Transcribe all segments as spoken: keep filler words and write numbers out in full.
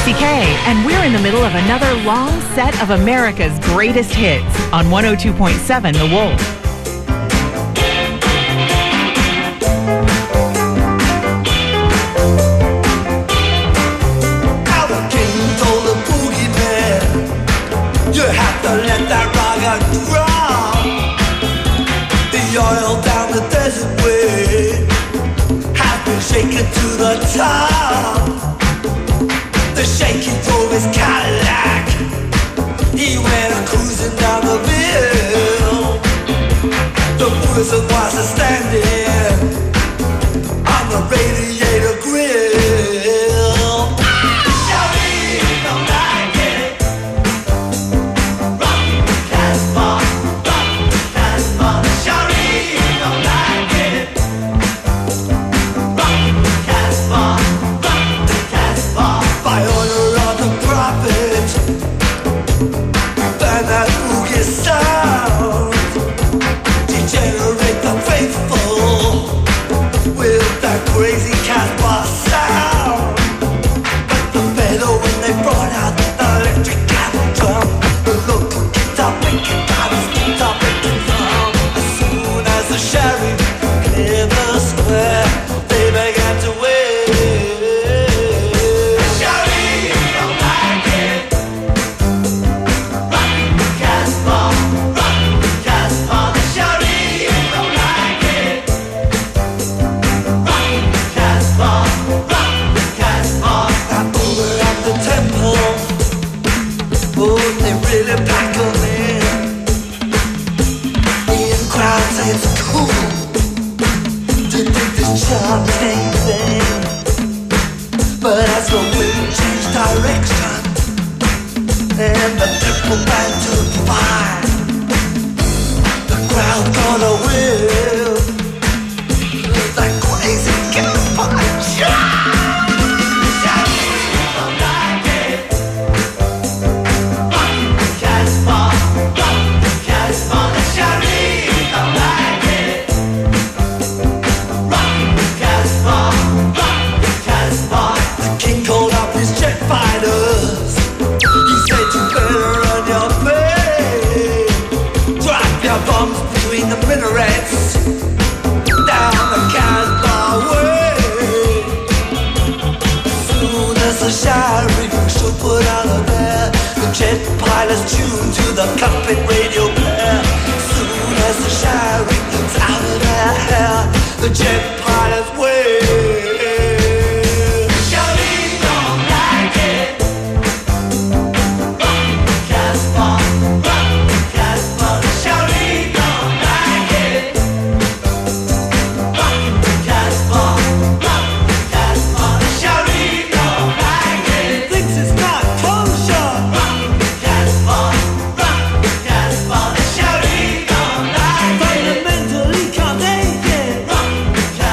C K, and we're in the middle of another long set of America's greatest hits on one oh two point seven The Wolf. Let that rock drop. The oil down the desert way has been shaken to the top. The shaking drove his Cadillac. He went cruising down the hill. The Wizard was standing on the radiator grill. Crazy Casbah sound. But the metal when they brought out the electric cattle drum, the local guitar picking drivers, guitar picking drum. As soon as the sheriff cleared the square, they began to wave. The sheriff don't like it. Rockin' the Casbah, rockin' the Casbah. The sheriff don't like it. Really pack 'em in. In crowds it's cool to dig this charming thing. But as the wind changed direction and the triple band took fire, the crowd got a whiff like crazy campfire. Minarets down the Casbah way. As soon as the sheriff should put out of there, the jet pilots tuned to the cockpit radio player. As soon as the sheriff gets out of their hair, the jet pilots wave. Fundamentally can't take it.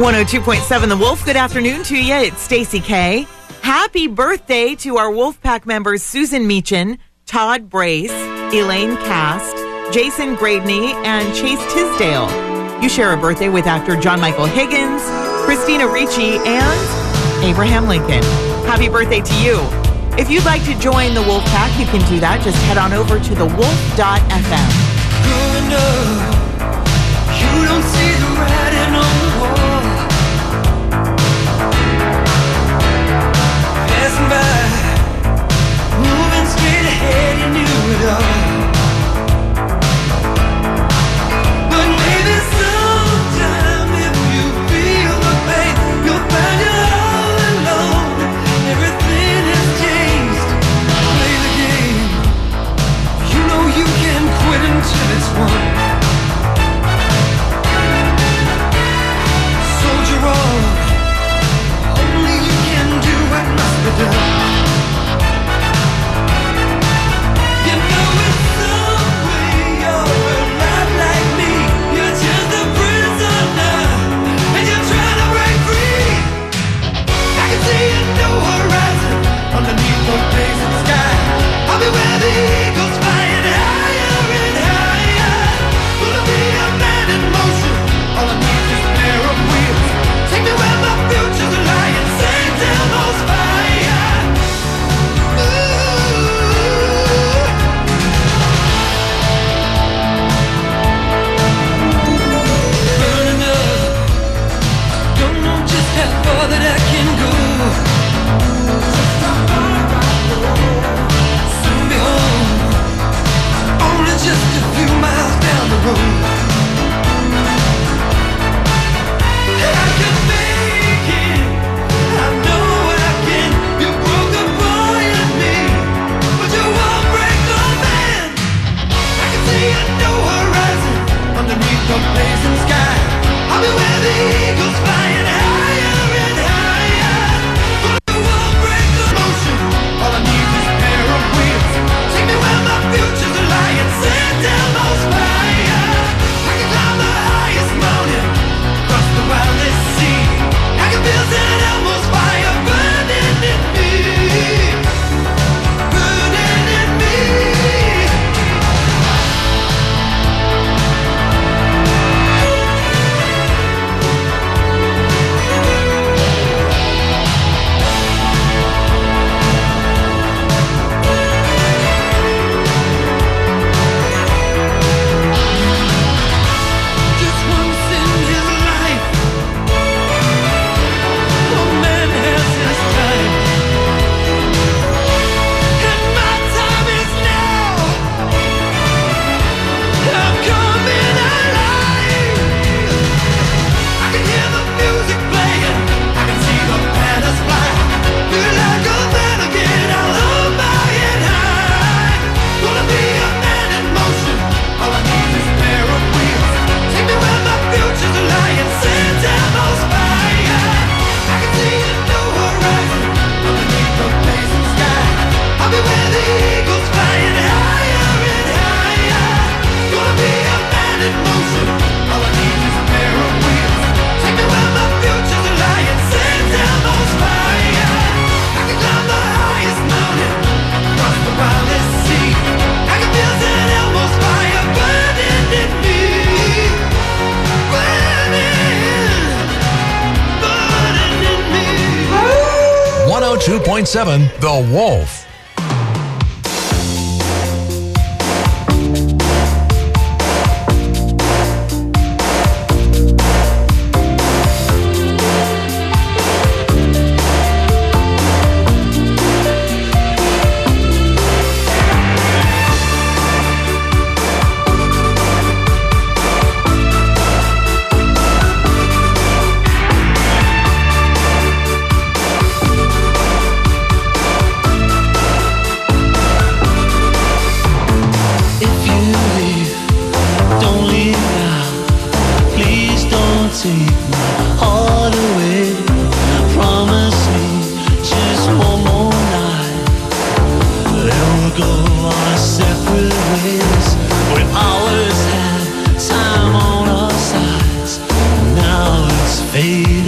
one oh two point seven The Wolf. Good afternoon to you. It's Stacey K. Happy birthday to our Wolfpack members Susan Meechan, Todd Brace, Elaine Cast, Jason Gradney, and Chase Tisdale. You share a birthday with actor John Michael Higgins, Christina Ricci, and Abraham Lincoln. Happy birthday to you. If you'd like to join the Wolfpack, you can do that. Just head on over to the wolf dot f m. Growing up, you don't see the writing on the wall. Passing by, moving straight ahead, you knew it all. But maybe sometime if you feel the pain, you'll find you're all alone. Everything has changed. Play the game. You know you can quit until it's won. Soldier on. Only you can do what must be done. You know in some way you're alive like me. You're just a prisoner, and you're trying to break free. I can see a new horizon underneath the blazing sky. I'll be where the eagles flying higher and higher. Gonna be a man in motion. All I need is a pair of wheels. Take me where my future's lying. Saint Elmo's fire. Ooh. Burning up. Don't know just how far that I can go. Soon be home. Only just a few miles down the road. I can make it. I know I can. You broke the boy in me, but you won't break the man. I can see a new horizon underneath the blazing sky. I'll be where the eagles flying higher and higher. But you won't break the motion. All I need is a pair of wheels. Take me where my future's lying. Saint Elmo's fire. I can climb the highest mountain, cross the wildest sea. I can feel Saint Elmo's fire burning in me, burning in me. Just once in his life, a man has his time, and my time is now. I'm coming alive. I can hear the music playing. I can see the banners fly. Feel like a man again. I love flying high. Gonna be a man in motion. All I need is a pair of wheels. Take me where my future's lying. Saint Elmo's fire. I can see a new horizon underneath the blazing sky. I'll be where the eagles flying higher and higher. Gonna be a man in motion. All I need is a pair of wheels. Take me where my future's lying. Saint Elmo's fire. I can climb the highest mountain, cross the wildest sea. I can feel Saint Elmo's fire burning in me, burning, burning in me. one oh two point seven The Wolf. take my heart away. Promise me just one more night, then we'll go our separate ways. We always had time on our sides, now it's fading.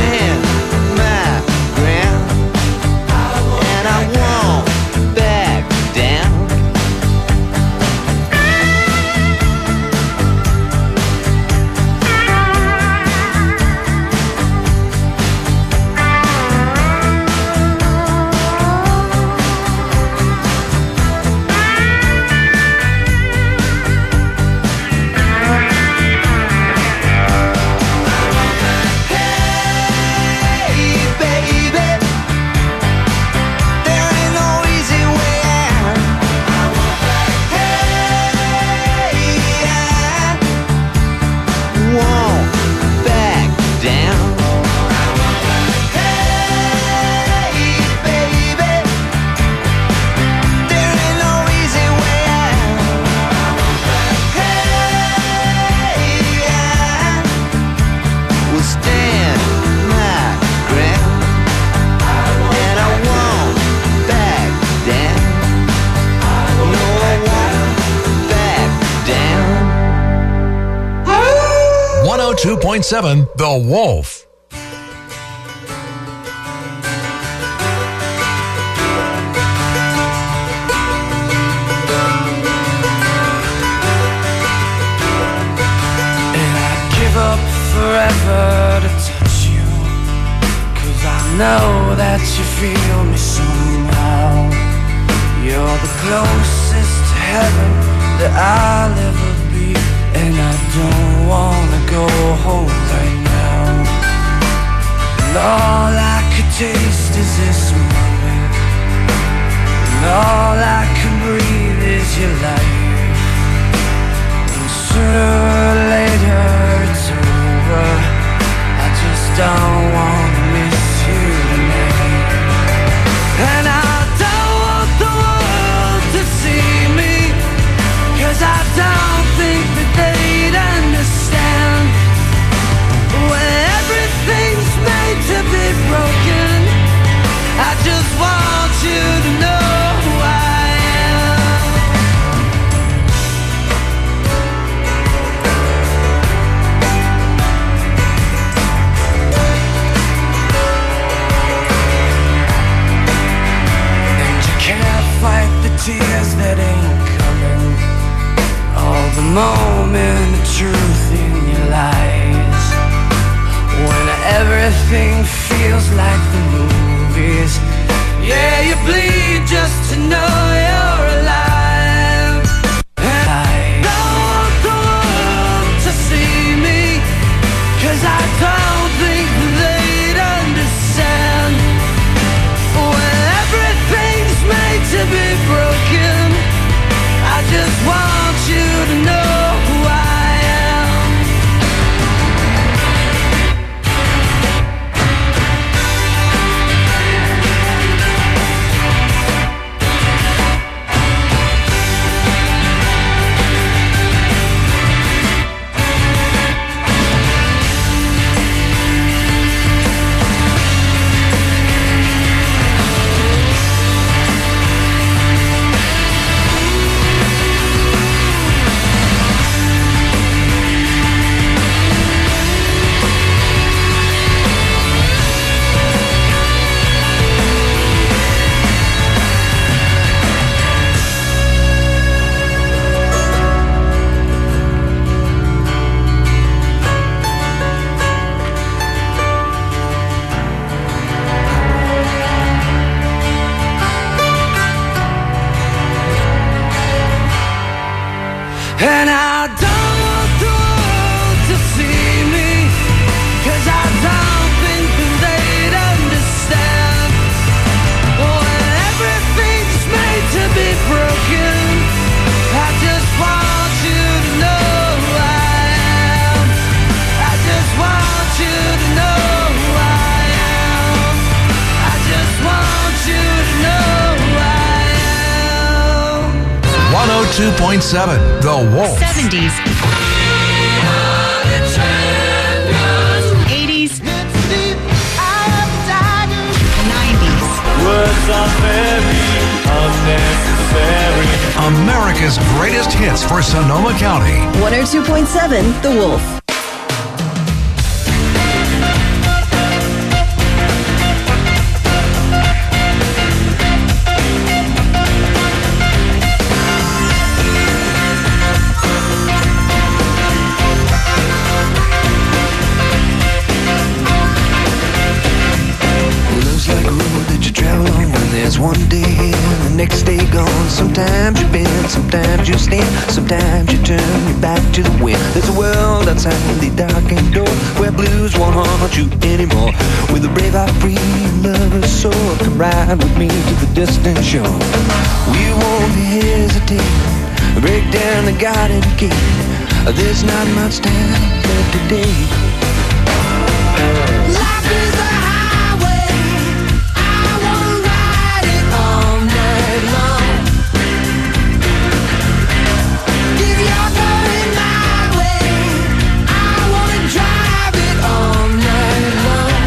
stand my ground, and I won't back down. one oh two point seven The Wolf. Forever to touch you, 'cause I know that you feel me somehow. You're the closest to heaven that I'll ever be, and I don't wanna go home right now. And all I could taste is this moment, and all I can breathe is your life. And sooner or later it's over, I just don't want to miss you tonight. And I don't want the world to see me, 'cause I don't think that they'd understand. When everything's made to be broken, I just want you to know who I am. Fight the tears that ain't coming, all the moment of truth in your lies. When everything feels like the movies, yeah, you bleed just to know you're alive. And I don't want the world to see me, 'cause I don't think they'd understand. When everything's made to be broken, I just want you to know who I am. And I don't want the world to see me, 'cause I don't think that they'd understand. When everything's made to be broken, I just want you to know who I am. I just want you to know who I am. I just want you to know who I am. one oh two point seven The Wolf. seventies. eighties. nineties. Words are very unnecessary. America's greatest hits for Sonoma County. one oh two point seven The Wolf. one day here, the next day gone. Sometimes you bend, sometimes you stand, sometimes you turn your back to the wind. There's a world outside the darkened door where blues won't haunt you anymore. With a brave heart, free lover's soul, come ride with me to the distant shore. We won't hesitate, break down the garden gate. There's not much time left today. Life is a highway, I wanna ride it all night long. If you're going my way, I wanna drive it all night long.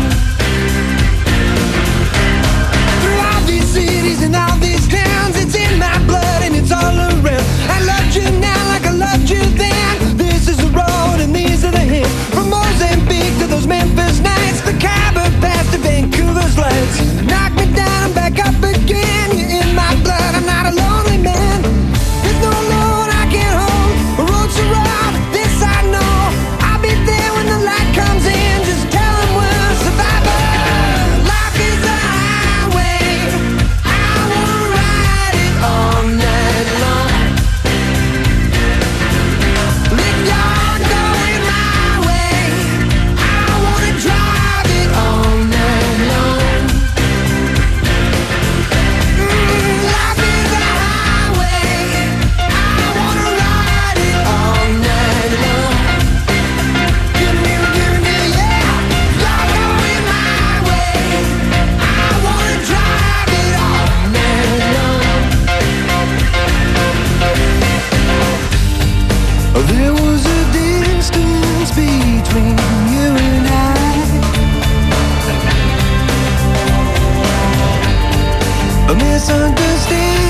Through all these cities and all these towns, it's in my blood and it's all around. I loved you now like I loved you then. This is the road and these are the hills. From Mozambique to those Memphis nights, the Khyber Pass to Vancouver's lights. Knock me down and back up again. You're in my blood, I'm not a lonely man. There's no load I can't hold. The road's so rough, this I know. I'll be there when the light comes in. Just tell them we're survivors. Life is a highway, I wanna ride it all night long. If you're going my way, I wanna drive it all night long. Mm, life is a highway, I wanna ride it all night long. Give me, give me, yeah. You're going my way, I wanna drive it all night long. There was a distance between you and I, a misunderstanding